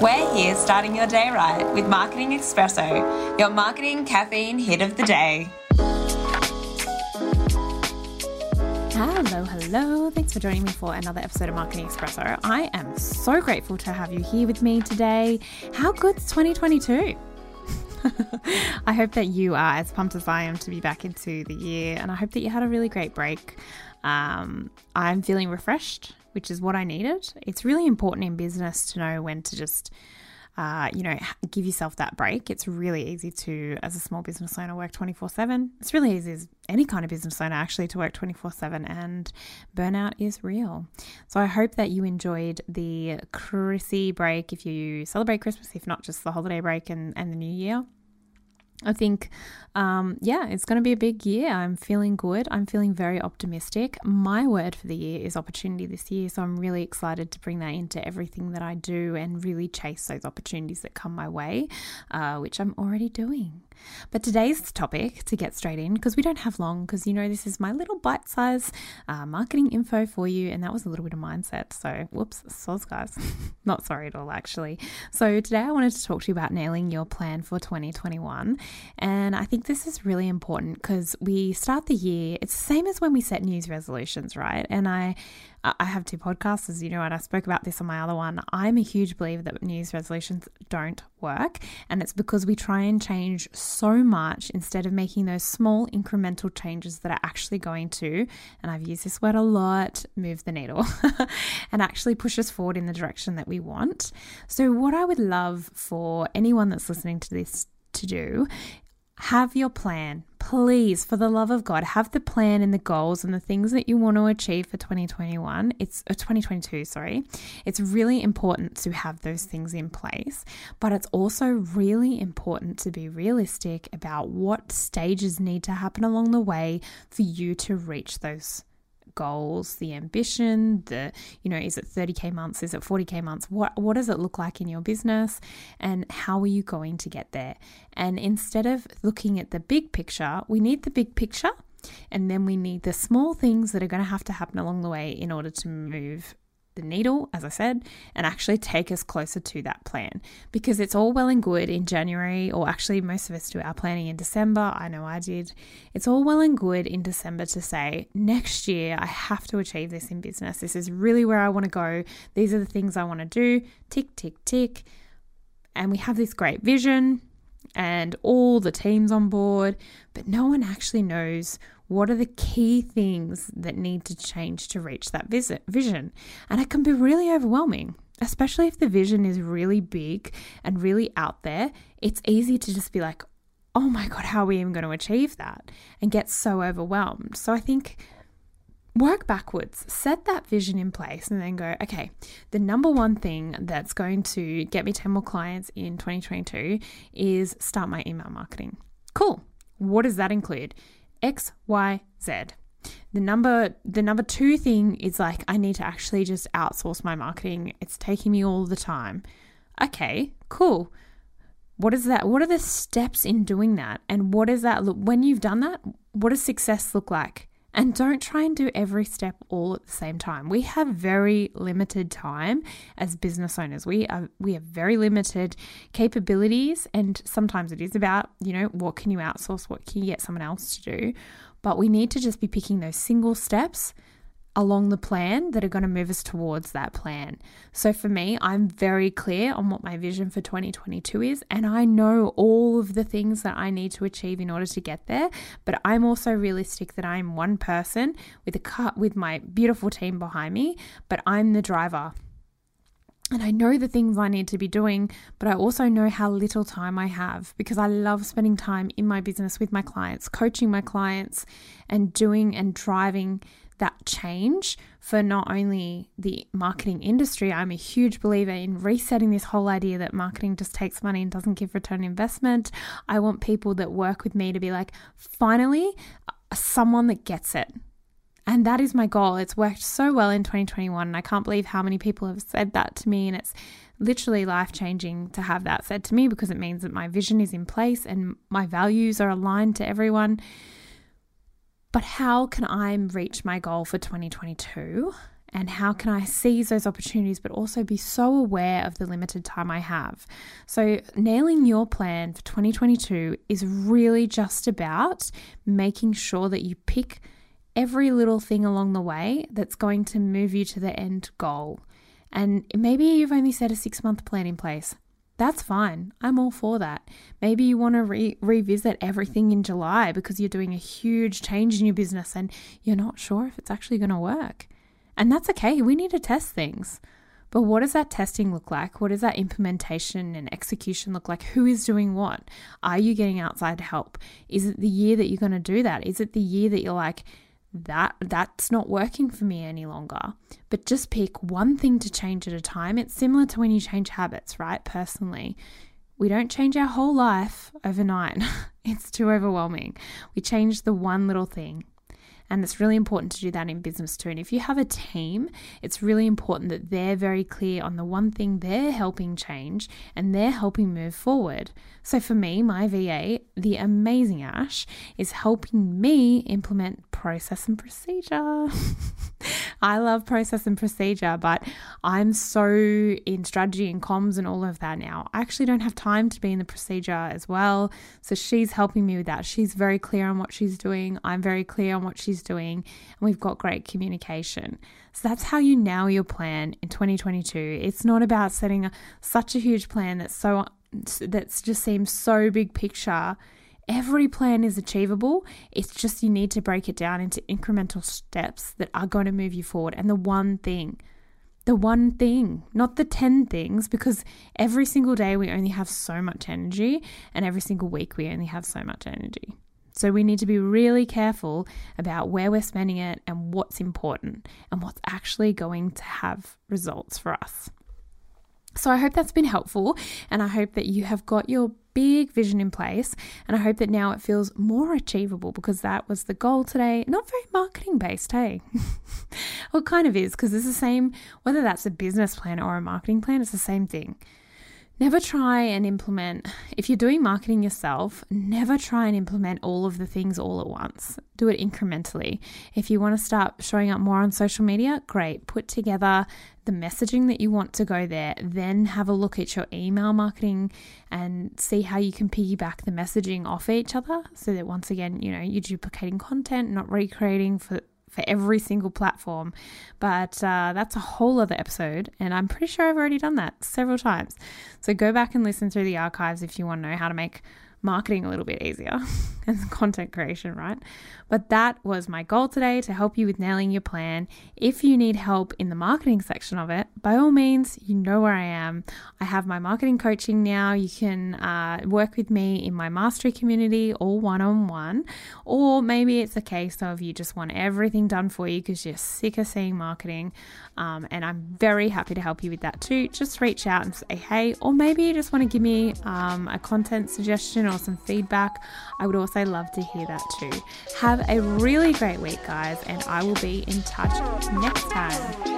We're here starting your day right with Marketing Espresso, your marketing caffeine hit of the day. Hello. Thanks for joining me for another episode of Marketing Espresso. I am so grateful to have you here with me today. How good's 2022? I hope that you are as pumped as I am to be back into the year, and I hope that you had a really great break. I'm feeling refreshed, which is what I needed. It's really important in business to know when to just, give yourself that break. It's really easy to, as a small business owner, work 24/7. It's really easy as any kind of business owner actually to work 24/7, and burnout is real. So I hope that you enjoyed the Chrissy break if you celebrate Christmas, if not just the holiday break and the new year. I think, it's going to be a big year. I'm feeling good. I'm feeling very optimistic. My word for the year is opportunity this year. So I'm really excited to bring that into everything that I do and really chase those opportunities that come my way, which I'm already doing. But today's topic, to get straight in, because we don't have long, because this is my little bite-size marketing info for you, and that was a little bit of mindset. So whoops, soz guys. Not sorry at all, actually. So today I wanted to talk to you about nailing your plan for 2021. And I think this is really important because we start the year, it's the same as when we set New Year's resolutions, right? And I have two podcasts, as you know, and I spoke about this on my other one. I'm a huge believer that New Year's resolutions don't work, and it's because we try and change so much instead of making those small incremental changes that are actually going to, and I've used this word a lot, move the needle and actually push us forward in the direction that we want. So what I would love for anyone that's listening to this to do, have your plan. Please, for the love of God, have the plan and the goals and the things that you want to achieve for 2022, sorry. It's really important to have those things in place, but it's also really important to be realistic about what stages need to happen along the way for you to reach those goals, the ambition, is it 30K months? Is it 40K months? What does it look like in your business, and how are you going to get there? And instead of looking at the big picture, we need the big picture, and then we need the small things that are going to have to happen along the way in order to move the needle, as I said, and actually take us closer to that plan. Because it's all well and good in January, or actually most of us do our planning in December. I know I did. It's all well and good in December to say, next year I have to achieve this in business. This is really where I want to go. These are the things I want to do. Tick, tick, tick. And we have this great vision and all the teams on board, but no one actually knows what are the key things that need to change to reach that vision. And it can be really overwhelming, especially if the vision is really big and really out there. It's easy to just be like, oh my God, how are we even going to achieve that? And get so overwhelmed. So I think work backwards, set that vision in place, and then go, okay, the number one thing that's going to get me 10 more clients in 2022 is start my email marketing. Cool. What does that include? X, Y, Z. The number two thing is like, I need to actually just outsource my marketing. It's taking me all the time. Okay, cool. What is that? What are the steps in doing that? And what does that look, when you've done that, what does success look like? And don't try and do every step all at the same time. We have very limited time as business owners. We have very limited capabilities, and sometimes it is about, what can you outsource? What can you get someone else to do? But we need to just be picking those single steps along the plan that are going to move us towards that plan. So for me, I'm very clear on what my vision for 2022 is, and I know all of the things that I need to achieve in order to get there, but I'm also realistic that I'm one person with my beautiful team behind me, but I'm the driver. And I know the things I need to be doing, but I also know how little time I have, because I love spending time in my business with my clients, coaching my clients, and doing and driving that change for not only the marketing industry. I'm a huge believer in resetting this whole idea that marketing just takes money and doesn't give return on investment. I want people that work with me to be like, finally, someone that gets it. And that is my goal. It's worked so well in 2021. And I can't believe how many people have said that to me. And it's literally life-changing to have that said to me, because it means that my vision is in place and my values are aligned to everyone. But how can I reach my goal for 2022 and how can I seize those opportunities, but also be so aware of the limited time I have. So nailing your plan for 2022 is really just about making sure that you pick every little thing along the way that's going to move you to the end goal. And maybe you've only set a 6-month plan in place. That's fine. I'm all for that. Maybe you want to revisit everything in July because you're doing a huge change in your business and you're not sure if it's actually going to work. And that's okay. We need to test things. But what does that testing look like? What does that implementation and execution look like? Who is doing what? Are you getting outside help? Is it the year that you're going to do that? Is it the year that you're like, that's not working for me any longer? But just pick one thing to change at a time. It's similar to when you change habits, right? Personally, we don't change our whole life overnight. It's too overwhelming. We change the one little thing. And it's really important to do that in business too. And if you have a team, it's really important that they're very clear on the one thing they're helping change and they're helping move forward. So for me, my VA, the amazing Ash, is helping me implement process and procedure. I love process and procedure, but I'm so in strategy and comms and all of that now. I actually don't have time to be in the procedure as well. So she's helping me with that. She's very clear on what she's doing. I'm very clear on what she's doing, and we've got great communication. So that's how you nail your plan in 2022. It's not about setting such a huge plan that's just seems so big picture. Every plan is achievable. It's just you need to break it down into incremental steps that are going to move you forward. And the one thing, not the 10 things, because every single day we only have so much energy, and every single week we only have so much energy. So we need to be really careful about where we're spending it and what's important and what's actually going to have results for us. So I hope that's been helpful, and I hope that you have got your big vision in place, and I hope that now it feels more achievable, because that was the goal today. Not very marketing based, hey? Well, it kind of is, because it's the same, whether that's a business plan or a marketing plan, it's the same thing. Never try and implement, if you're doing marketing yourself, never try and implement all of the things all at once. Do it incrementally. If you want to start showing up more on social media, great. Put together the messaging that you want to go there. Then have a look at your email marketing and see how you can piggyback the messaging off each other, so that once again, you're duplicating content, not recreating for every single platform. But that's a whole other episode, and I'm pretty sure I've already done that several times. So go back and listen through the archives if you want to know how to make marketing a little bit easier and content creation, right? But that was my goal today, to help you with nailing your plan. If you need help in the marketing section of it, by all means, you know where I am. I have my marketing coaching now. You can work with me in my mastery community, all one-on-one, or maybe it's a case of you just want everything done for you because you're sick of seeing marketing. And I'm very happy to help you with that too. Just reach out and say, hey, or maybe you just want to give me a content suggestion or some feedback. I would also love to hear that too. Have a really great week, guys, and I will be in touch next time.